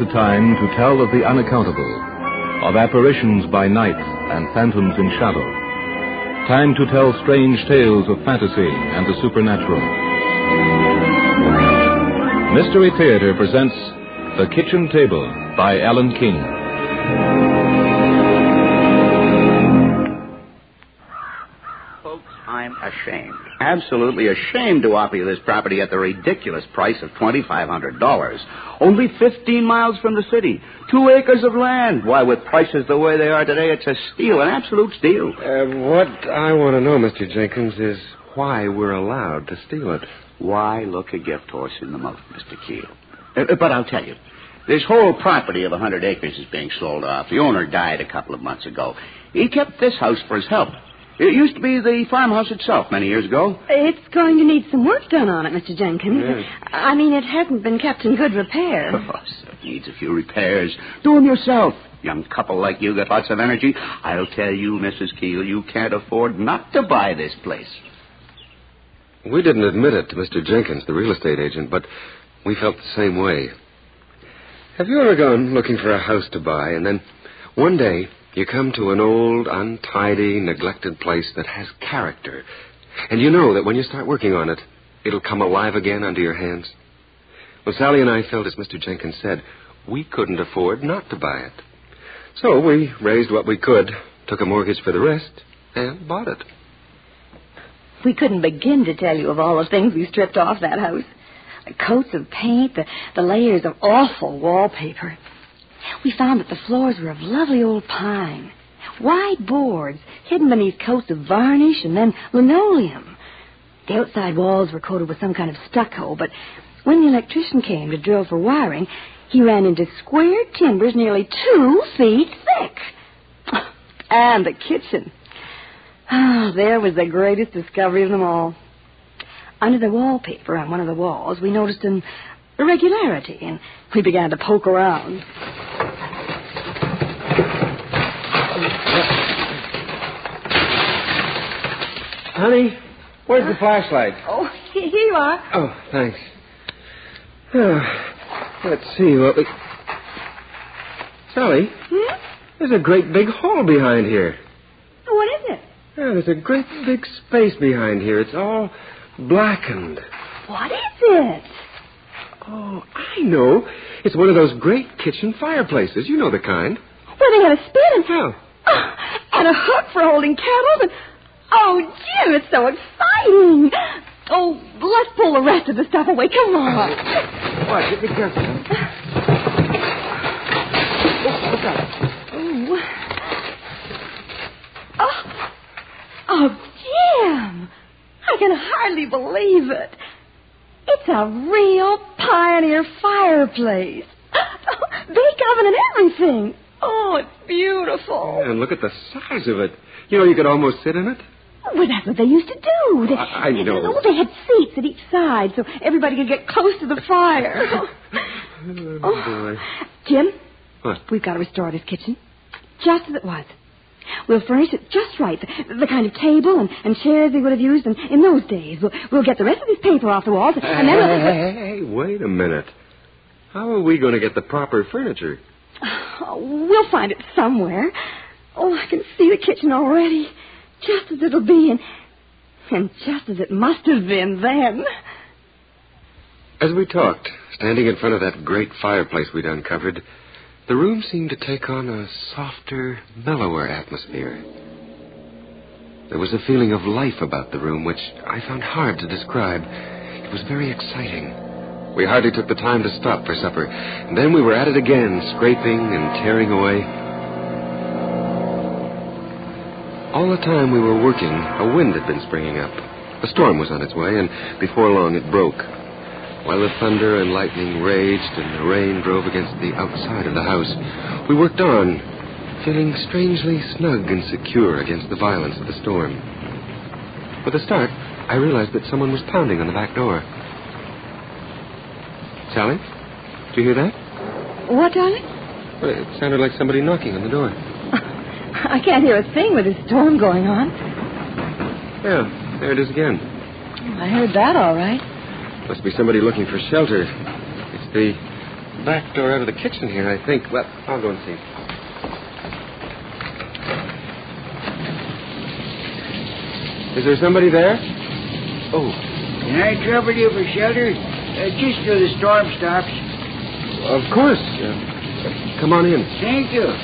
a time to tell of the unaccountable, of apparitions by night and phantoms in shadow. Time to tell strange tales of fantasy and the supernatural. Mystery Theater presents The Kitchen Table by Alan King. I'm ashamed, absolutely ashamed to offer you this property at the ridiculous price of $2,500. Only 15 miles from the city, 2 acres of land. Why, with prices the way they are today, it's a steal, an absolute steal. What I want to know, Mr. Jenkins, is why we're allowed to steal it. Why look a gift horse in the mouth, Mr. Keel? But I'll tell you, this whole property of 100 acres is being sold off. The owner died a couple of months ago. He kept this house for his help. It used to be the farmhouse itself many years ago. It's going to need some work done on it, Mr. Jenkins. Yes. I mean, it hasn't been kept in good repair. Oh, so it needs a few repairs. Do them yourself. Young couple like you got lots of energy. I'll tell you, Mrs. Keel, you can't afford not to buy this place. We didn't admit it to Mr. Jenkins, the real estate agent, but we felt the same way. Have you ever gone looking for a house to buy, and then one day you come to an old, untidy, neglected place that has character, and you know that when you start working on it, it'll come alive again under your hands? Well, Sally and I felt, as Mr. Jenkins said, we couldn't afford not to buy it. So we raised what we could, took a mortgage for the rest, and bought it. We couldn't begin to tell you of all the things we stripped off that house. The coats of paint, the layers of awful wallpaper. We found that the floors were of lovely old pine. Wide boards hidden beneath coats of varnish and then linoleum. The outside walls were coated with some kind of stucco, but when the electrician came to drill for wiring, he ran into square timbers nearly 2 feet thick. And the kitchen. There was the greatest discovery of them all. Under the wallpaper on one of the walls, we noticed an irregularity, and we began to poke around. Honey, where's the flashlight? Oh, here you are. Oh, thanks. Let's see what we... Sally, there's a great big hall behind here. What is it? Yeah, there's a great big space behind here. It's all blackened. What is it? Oh, I know. It's one of those great kitchen fireplaces. You know the kind. Where they have a spit and... Oh. And a hook for holding kettles and... Oh, Jim, it's so exciting. Oh, let's pull the rest of the stuff away. Come on. What? Be careful. Look up. Oh, Jim. I can hardly believe it. It's a real pioneer fireplace. Big oven and everything. Oh, it's beautiful. Yeah, and look at the size of it. You know, you could almost sit in it. Well, that's what they used to do. I know. They had seats at each side so everybody could get close to the fire. Boy. Jim? What? We've got to restore this kitchen just as it was. We'll furnish it just right, the kind of table and chairs they would have used in those days. We'll get the rest of this paper off the walls, and then... Hey, wait a minute. How are we going to get the proper furniture? Oh, we'll find it somewhere. Oh, I can see the kitchen already, just as it'll be, and just as it must have been then. As we talked, standing in front of that great fireplace we'd uncovered, the room seemed to take on a softer, mellower atmosphere. There was a feeling of life about the room which I found hard to describe. It was very exciting. We hardly took the time to stop for supper, and then we were at it again, scraping and tearing away. All the time we were working, a wind had been springing up. A storm was on its way, and before long it broke. While the thunder and lightning raged and the rain drove against the outside of the house, we worked on, feeling strangely snug and secure against the violence of the storm. With a start, I realized that someone was pounding on the back door. Sally, did you hear that? What, darling? Well, it sounded like somebody knocking on the door. I can't hear a thing with the storm going on. Yeah, there it is again. I heard that all right. Must be somebody looking for shelter. It's the back door out of the kitchen here, I think. Well, I'll go and see. Is there somebody there? Oh. Can I trouble you for shelter? Just till the storm stops. Of course. Come on in. Thank you.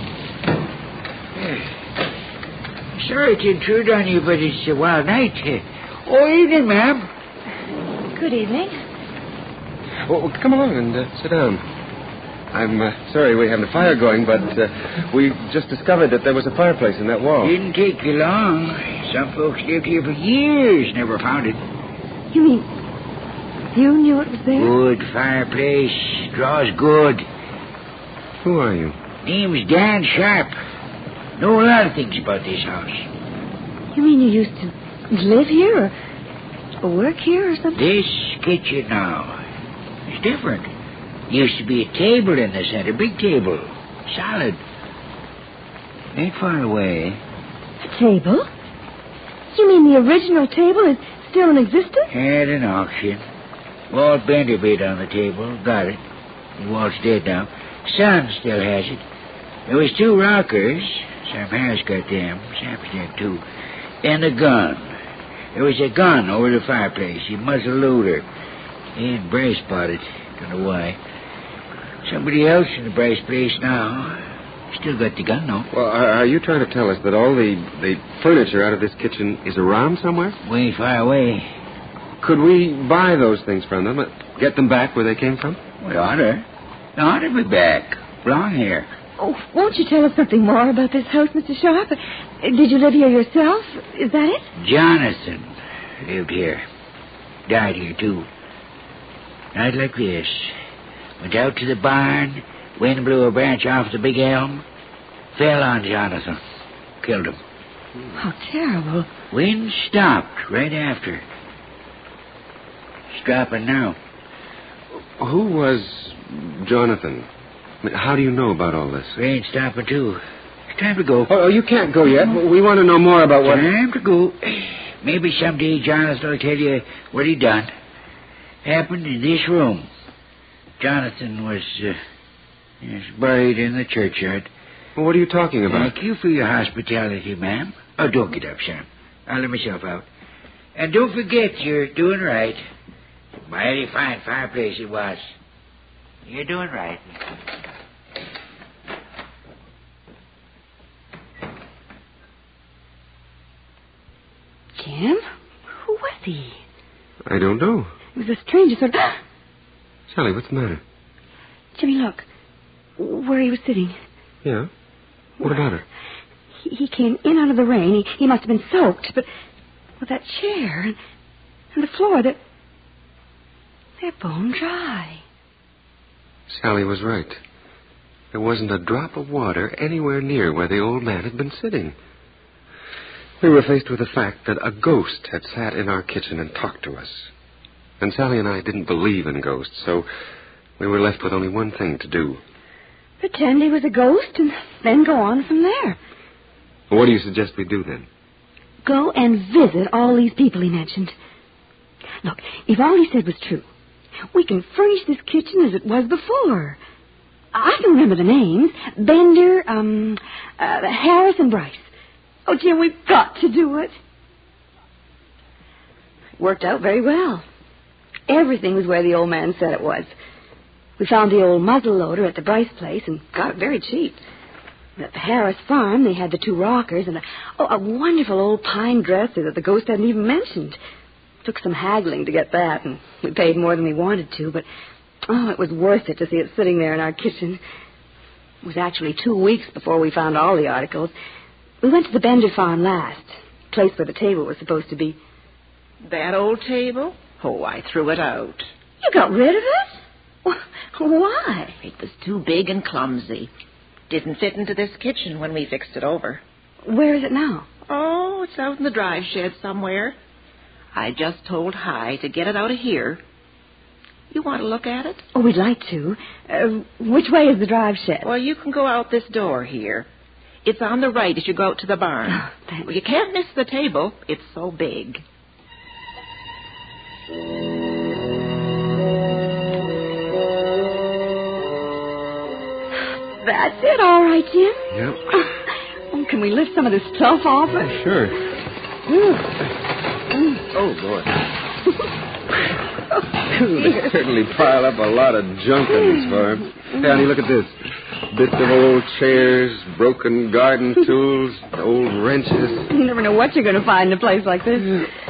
Sorry to intrude on you, but it's a wild night. Evening, ma'am. Good evening. Well, come along and sit down. I'm sorry we haven't a fire going, but we just discovered that there was a fireplace in that wall. Didn't take you long. Some folks lived here for years, never found it. You mean you knew it was there? Good fireplace. Draws good. Who are you? Name's Dan Sharp. Know a lot of things about this house. You mean you used to live here or work here or something? This kitchen now is different. Used to be a table in the center, big table, solid. Ain't far away. A table? You mean the original table is still in existence? Had an auction. Walt Bender bid on the table, got it. Walt's dead now. Son still has it. There was 2 rockers. Sam Harris got them. Sam's dead, too. And a gun. There was a gun over the fireplace. A muzzle loader. And Bryce bought it. Don't know why. Somebody else in the Bryce place now. Still got the gun, though. Well, are you trying to tell us that all the furniture out of this kitchen is around somewhere? Way far away. Could we buy those things from them? Get them back where they came from? We ought to be back. Long here. Oh, won't you tell us something more about this house, Mr. Sharp? Did you live here yourself? Is that it? Jonathan lived here. Died here, too. Night like this. Went out to the barn. Wind blew a branch off the big elm. Fell on Jonathan. Killed him. How terrible. Wind stopped right after. It's dropping now. Who was Jonathan? I mean, how do you know about all this? Rain's stopping, too. It's time to go. Oh, you can't go yet. We want to know more about what... Time to go. Maybe someday Jonathan will tell you what he done. Happened in this room. Jonathan was buried in the churchyard. Well, what are you talking about? Thank you for your hospitality, ma'am. Oh, don't get up, Sam. I'll let myself out. And don't forget you're doing right. Mighty fine fireplace it was. You're doing right. Jim? Who was he? I don't know. It was a stranger sort of... Sally, what's the matter? Jimmy, look. Where he was sitting. Yeah? What about it? He came in out of the rain. He must have been soaked, but with that chair and the floor, they're bone dry. Sally was right. There wasn't a drop of water anywhere near where the old man had been sitting. We were faced with the fact that a ghost had sat in our kitchen and talked to us. And Sally and I didn't believe in ghosts, so we were left with only one thing to do. Pretend he was a ghost and then go on from there. Well, what do you suggest we do then? Go and visit all these people he mentioned. Look, if all he said was true, we can furnish this kitchen as it was before. I can remember the names. Bender, Harris and Bryce. Oh, Jim, we've got to do it. It worked out very well. Everything was where the old man said it was. We found the old muzzle loader at the Bryce place and got it very cheap. At the Harris farm, they had the 2 rockers and a wonderful old pine dresser that the ghost hadn't even mentioned. Took some haggling to get that, and we paid more than we wanted to, but, it was worth it to see it sitting there in our kitchen. It was actually 2 weeks before we found all the articles. We went to the Bender farm last, place where the table was supposed to be. That old table? Oh, I threw it out. You got rid of it? Why? It was too big and clumsy. Didn't fit into this kitchen when we fixed it over. Where is it now? Oh, it's out in the drive shed somewhere. I just told Hi to get it out of here. You want to look at it? Oh, we'd like to. Which way is the drive shed? Well, you can go out this door here. It's on the right as you go out to the barn. Oh, thanks. Well, you can't miss the table. It's so big. That's it, all right, Jim. Yep. Oh, can we lift some of this stuff off it? Sure. Oh, boy. They certainly piled up a lot of junk on this farm. Hey, honey, look at this. Bits of old chairs, broken garden tools, old wrenches. You never know what you're going to find in a place like this.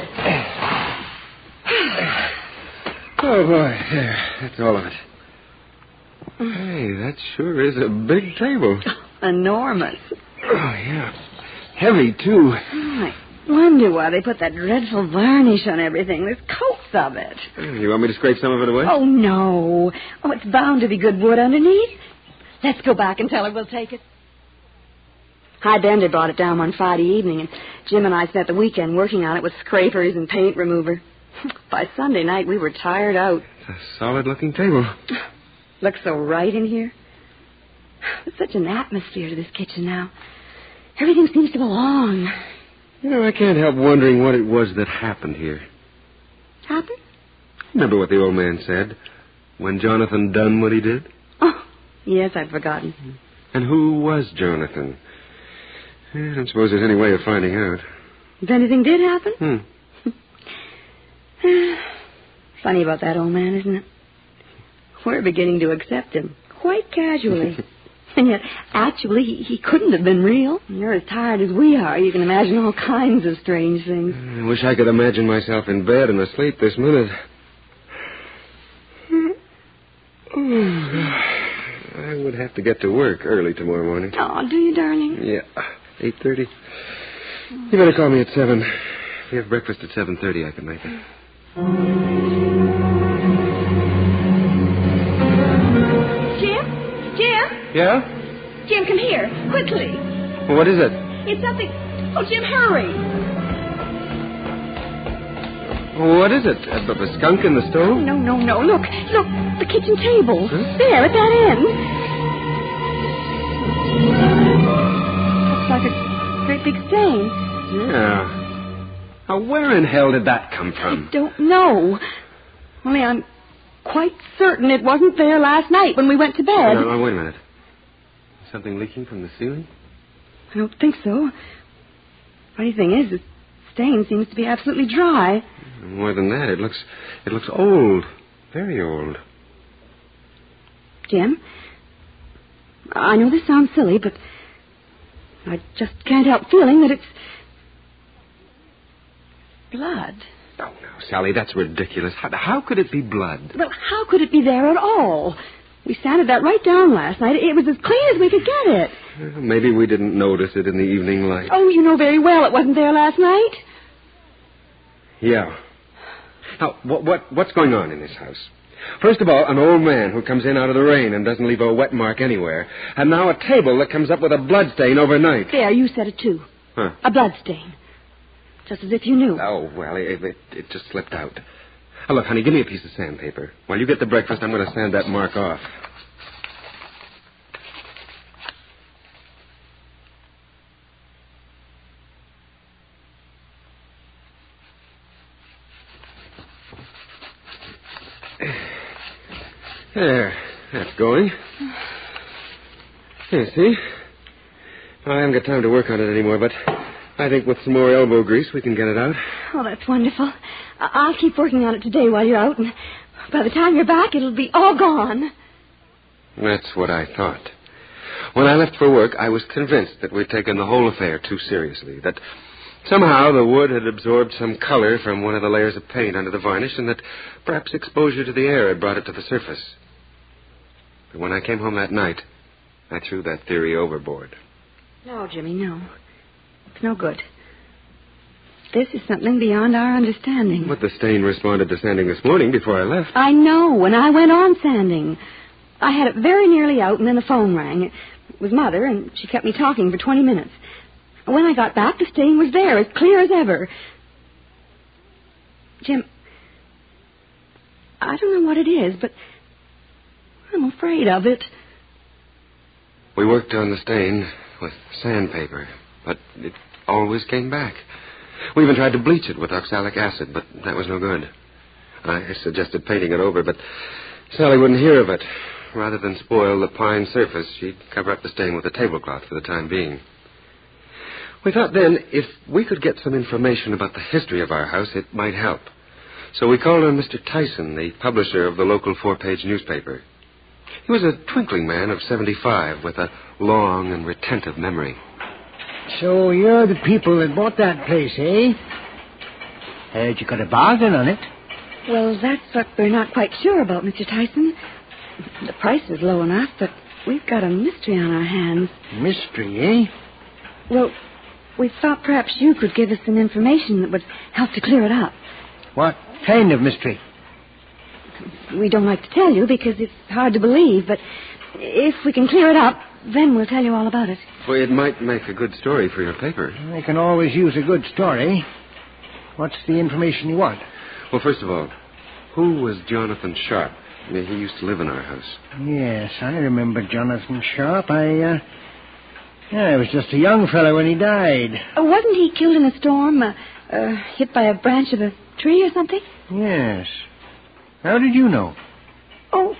Oh, boy. There. That's all of it. Hey, that sure is a big table. Enormous. Oh, yeah. Heavy, too. I wonder why they put that dreadful varnish on everything. There's coats of it. You want me to scrape some of it away? Oh, no. Oh, it's bound to be good wood underneath. Let's go back and tell her we'll take it. Hi Bender brought it down one Friday evening, and Jim and I spent the weekend working on it with scrapers and paint remover. By Sunday night, we were tired out. It's a solid-looking table. Looks so right in here. There's such an atmosphere to this kitchen now. Everything seems to belong. You know, I can't help wondering what it was that happened here. Happened? Remember what the old man said when Jonathan done what he did? Oh, yes, I'd forgotten. And who was Jonathan? I don't suppose there's any way of finding out. If anything did happen? Funny about that old man, isn't it? We're beginning to accept him, quite casually. And yet, actually, he couldn't have been real. You're as tired as we are. You can imagine all kinds of strange things. I wish I could imagine myself in bed and asleep this minute. I would have to get to work early tomorrow morning. Oh, do you, darling? Yeah, 8:30. You better call me at 7. If you have breakfast at 7:30, I can make it. Jim? Jim? Yeah? Jim, come here. Quickly. Well, what is it? It's something... Oh, Jim, hurry. What is it? A skunk in the stove? No. Look, the kitchen table. Huh? There, at that end. Looks like a great big stain. Yeah. Now, where in hell did that come from? I don't know. Only I'm quite certain it wasn't there last night when we went to bed. No, wait a minute. Something leaking from the ceiling? I don't think so. Funny thing is, the stain seems to be absolutely dry. More than that, it looks old. Very old. Jim, I know this sounds silly, but I just can't help feeling that it's blood. Oh, no, Sally, that's ridiculous. How could it be blood? Well, how could it be there at all? We sanded that right down last night. It was as clean as we could get it. Well, maybe we didn't notice it in the evening light. Oh, you know very well it wasn't there last night. Yeah. Now, what's going on in this house? First of all, an old man who comes in out of the rain and doesn't leave a wet mark anywhere. And now a table that comes up with a blood stain overnight. There, you said it too. Huh. A blood stain. Just as if you knew. Oh, well, it just slipped out. Oh, look, honey, give me a piece of sandpaper. While you get the breakfast, I'm going to sand that mark off. There, that's going. Here, see? I haven't got time to work on it anymore, but I think with some more elbow grease we can get it out. Oh, that's wonderful. I'll keep working on it today while you're out, and by the time you're back, it'll be all gone. That's what I thought. When I left for work, I was convinced that we'd taken the whole affair too seriously, that somehow the wood had absorbed some color from one of the layers of paint under the varnish, and that perhaps exposure to the air had brought it to the surface. But when I came home that night, I threw that theory overboard. No, Jimmy, no. It's no good. This is something beyond our understanding. But the stain responded to sanding this morning before I left. I know, and I went on sanding. I had it very nearly out, and then the phone rang. It was Mother, and she kept me talking for 20 minutes. When I got back, the stain was there, as clear as ever. Jim, I don't know what it is, but I'm afraid of it. We worked on the stain with sandpaper, but it always came back. We even tried to bleach it with oxalic acid, but that was no good. I suggested painting it over, but Sally wouldn't hear of it. rather than spoil the pine surface, she'd cover up the stain with a tablecloth for the time being. We thought then, if we could get some information about the history of our house, it might help. So we called on Mr. Tyson, the publisher of the local 4-page newspaper. He was a twinkling man of 75 with a long and retentive memory. So you're the people that bought that place, eh? Heard you got a bargain on it. Well, that's what we're not quite sure about, Mr. Tyson. The price is low enough, but we've got a mystery on our hands. Mystery, eh? Well, we thought perhaps you could give us some information that would help to clear it up. What kind of mystery? We don't like to tell you because it's hard to believe, but if we can clear it up, then we'll tell you all about it. Well, it might make a good story for your paper. I can always use a good story. What's the information you want? Well, first of all, who was Jonathan Sharp? He used to live in our house. Yes, I remember Jonathan Sharp. I was just a young fellow when he died. Wasn't he killed in a storm, hit by a branch of a tree or something? Yes. How did you know? Oh,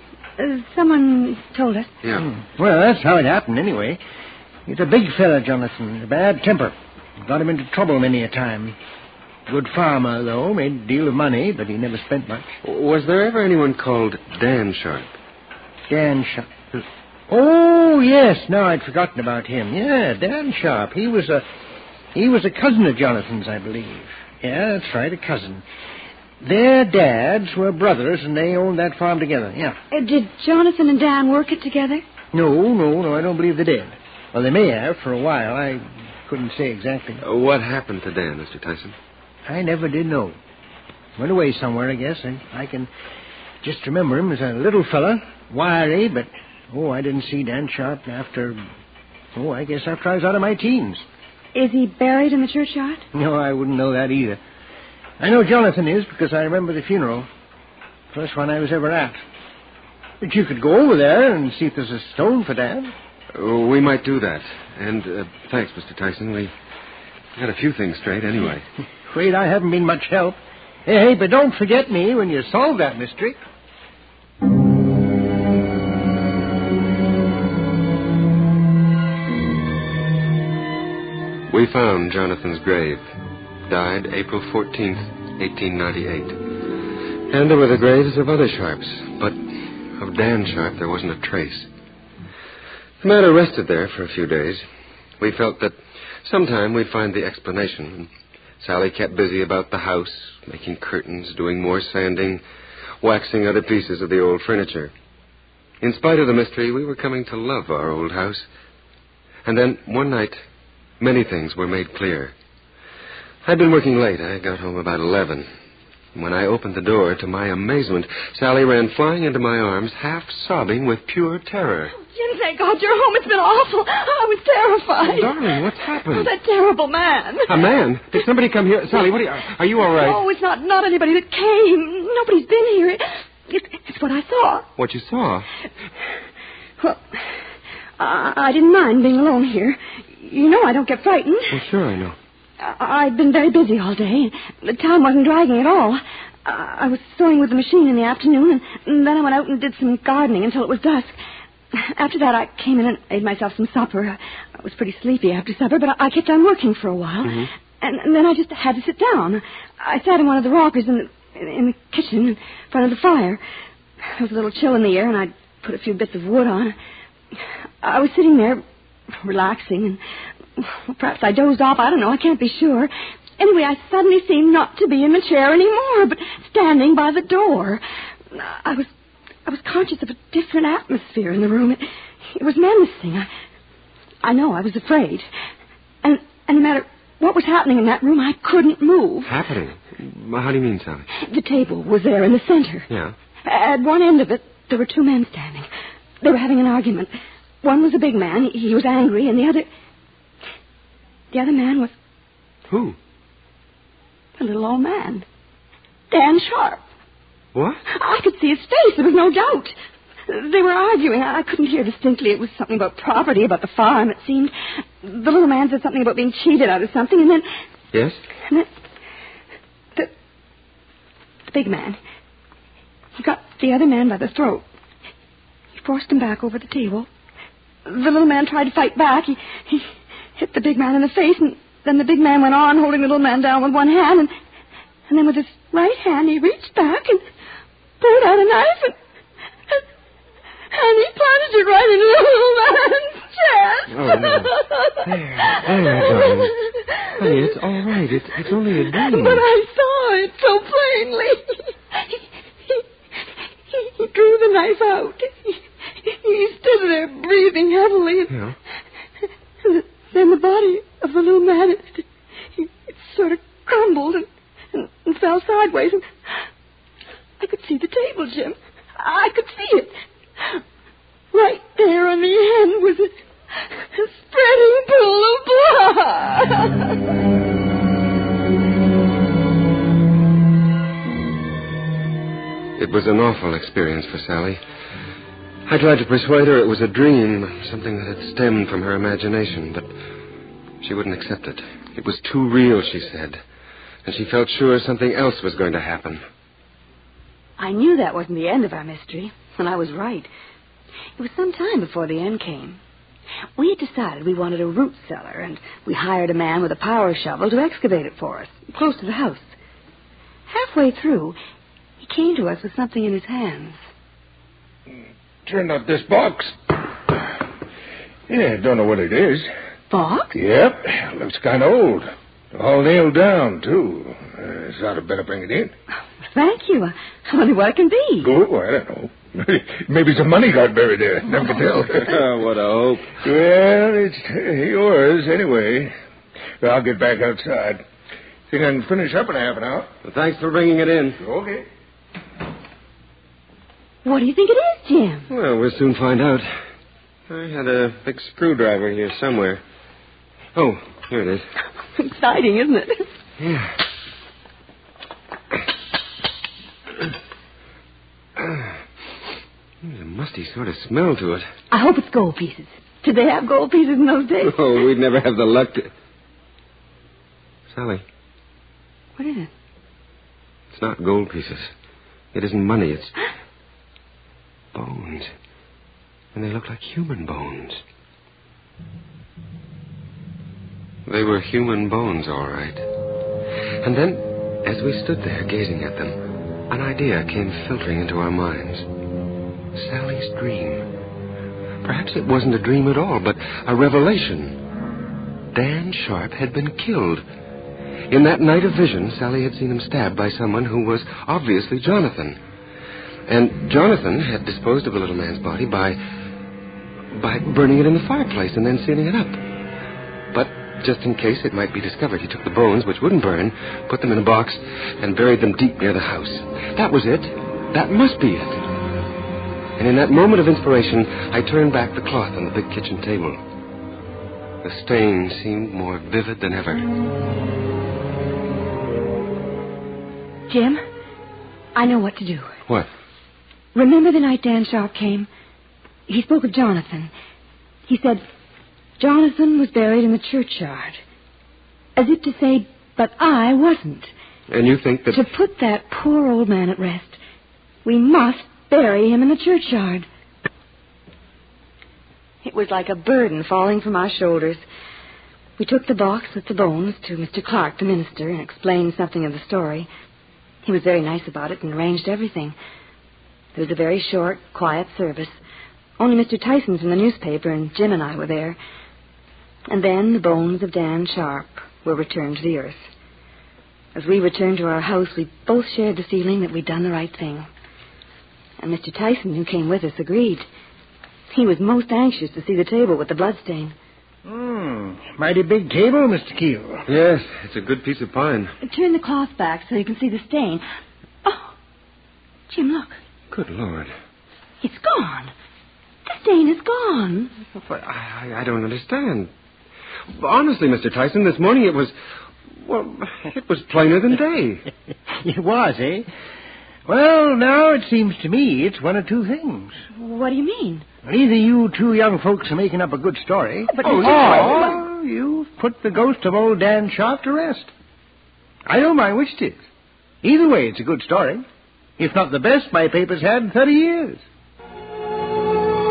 someone told us. Yeah. Well, that's how it happened, anyway. He's a big fella, Jonathan. A bad temper. Got him into trouble many a time. Good farmer, though. Made a deal of money, but he never spent much. Was there ever anyone called Dan Sharp? Dan Sharp. Oh, yes. No, I'd forgotten about him. Yeah, Dan Sharp. He was a cousin of Jonathan's, I believe. Yeah, that's right, a cousin. Their dads were brothers, and they owned that farm together, yeah. Did Jonathan and Dan work it together? No, I don't believe they did. Well, they may have for a while. I couldn't say exactly. What happened to Dan, Mr. Tyson? I never did know. Went away somewhere, I guess. I can just remember him as a little fella, wiry, but, I didn't see Dan Sharp after I was out of my teens. Is he buried in the churchyard? No, I wouldn't know that either. I know Jonathan is because I remember the funeral. First one I was ever at. But you could go over there and see if there's a stone for Dan. We might do that. And thanks, Mr. Tyson. We got a few things straight anyway. Afraid I haven't been much help. Hey, but don't forget me when you solve that mystery. We found Jonathan's grave. Died April 14th, 1898. And there were the graves of other Sharps, but of Dan Sharp there wasn't a trace. The matter rested there for a few days. We felt that sometime we'd find the explanation. Sally kept busy about the house, making curtains, doing more sanding, waxing other pieces of the old furniture. In spite of the mystery, we were coming to love our old house. And then, one night, many things were made clear. I'd been working late. I got home about 11. When I opened the door, to my amazement, Sally ran flying into my arms, half sobbing with pure terror. Jim, thank God you're home. It's been awful. I was terrified. Oh, darling, what's happened? Oh, that terrible man. A man? Did somebody come here? Sally, are you all right? Oh, it's not anybody that came. Nobody's been here. It's what I saw. What you saw? Well, I didn't mind being alone here. You know I don't get frightened. Well, sure I know. I'd been very busy all day. The time wasn't dragging at all. I was sewing with the machine in the afternoon, and then I went out and did some gardening until it was dusk. After that, I came in and made myself some supper. I was pretty sleepy after supper, but I kept on working for a while. Mm-hmm. And then I just had to sit down. I sat in one of the rockers in the kitchen in front of the fire. There was a little chill in the air, and I'd put a few bits of wood on. I was sitting there, relaxing, and perhaps I dozed off. I don't know. I can't be sure. Anyway, I suddenly seemed not to be in the chair anymore, but standing by the door. I was conscious of a different atmosphere in the room. It was menacing. I know I was afraid. And no matter what was happening in that room, I couldn't move. Happening? How do you mean, Sally? The table was there in the center. Yeah. At one end of it, there were two men standing. They were having an argument. One was a big man. He was angry, and the other man was... Who? A little old man. Dan Sharp. What? I could see his face. There was no doubt. They were arguing. I couldn't hear distinctly. It was something about property, about the farm, it seemed. The little man said something about being cheated out of something, and then... Yes? And then... The big man... He got the other man by the throat. forced him back over the table. The little man tried to fight back. He hit the big man in the face, and then the big man went on, holding the little man down with one hand, and then with his right hand he reached back and pulled out a knife, and he plunged it right into the little man's chest. Oh, no. There, darling. Honey, it's all right. It's only a dream. But I saw it so plainly. He drew the knife out. He stood there breathing heavily. Yeah. Then the body of the little man, it sort of crumbled and fell sideways. And I could see the table, Jim. I could see it. Right there on the end was a spreading pool of blood. It was an awful experience for Sally. I tried to persuade her it was a dream, something that had stemmed from her imagination, but she wouldn't accept it. It was too real, she said, and she felt sure something else was going to happen. I knew that wasn't the end of our mystery, and I was right. It was some time before the end came. We had decided we wanted a root cellar, and we hired a man with a power shovel to excavate it for us, close to the house. Halfway through, he came to us with something in his hands. Turned out this box. Yeah, don't know what it is. Box? Yep, looks kind of old. All nailed down, too. Thought I'd better bring it in. Thank you. I wonder what it can be. Oh, I don't know. Maybe some money got buried there. Never can tell. What a hope. Well, it's yours anyway. I'll get back outside. Think I can finish up in half an hour? Well, thanks for bringing it in. Okay. What do you think it is, Jim? Well, we'll soon find out. I had a big screwdriver here somewhere. Oh, here it is. Exciting, isn't it? Yeah. There's a musty sort of smell to it. I hope it's gold pieces. Did they have gold pieces in those days? Oh, we'd never have the luck to... Sally. What is it? It's not gold pieces. It isn't money. It's bones. And they look like human bones. They were human bones, all right. And then, as we stood there gazing at them, an idea came filtering into our minds. Sally's dream. Perhaps it wasn't a dream at all, but a revelation. Dan Sharp had been killed. In that night of vision, Sally had seen him stabbed by someone who was obviously Jonathan. And Jonathan had disposed of the little man's body by burning it in the fireplace and then sealing it up. But just in case it might be discovered, he took the bones, which wouldn't burn, put them in a box, and buried them deep near the house. That was it. That must be it. And in that moment of inspiration, I turned back the cloth on the big kitchen table. The stain seemed more vivid than ever. Jim, I know what to do. What? Remember the night Dan Sharp came? He spoke of Jonathan. He said, Jonathan was buried in the churchyard. As if to say, but I wasn't. And you think that... To put that poor old man at rest, we must bury him in the churchyard. It was like a burden falling from our shoulders. We took the box with the bones to Mr. Clark, the minister, and explained something of the story. He was very nice about it and arranged everything. There was a very short, quiet service. Only Mr. Tyson from the newspaper and Jim and I were there. And then the bones of Dan Sharp were returned to the earth. As we returned to our house, we both shared the feeling that we'd done the right thing. And Mr. Tyson, who came with us, agreed. He was most anxious to see the table with the bloodstain. Mighty big table, Mr. Keel. Yes, it's a good piece of pine. Turn the cloth back so you can see the stain. Oh, Jim, look. Good Lord. It's gone. The stain is gone. But I don't understand. Honestly, Mr. Tyson, this morning it was... Well, it was plainer than day. It was, eh? Well, now it seems to me it's one of two things. What do you mean? Either you two young folks are making up a good story, or you've put the ghost of old Dan Sharp to rest. I don't mind which it is. Either way, it's a good story. If not the best my paper's had in 30 years.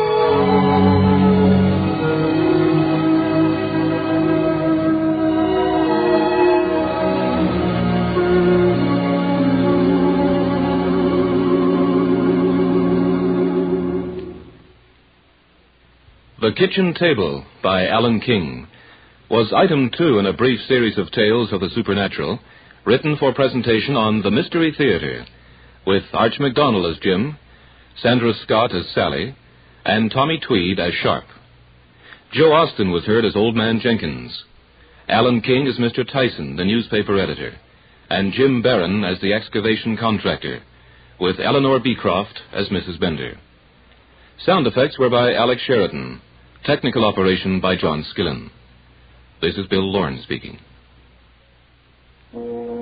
Kitchen Table by Alan King was item 2 in a brief series of tales of the supernatural written for presentation on the Mystery Theater, with Arch MacDonald as Jim, Sandra Scott as Sally, and Tommy Tweed as Sharp. Joe Austin was heard as Old Man Jenkins, Alan King as Mr. Tyson, the newspaper editor, and Jim Barron as the excavation contractor, with Eleanor Beecroft as Mrs. Bender. Sound effects were by Alex Sheridan. Technical operation by John Skillen. This is Bill Lorne speaking.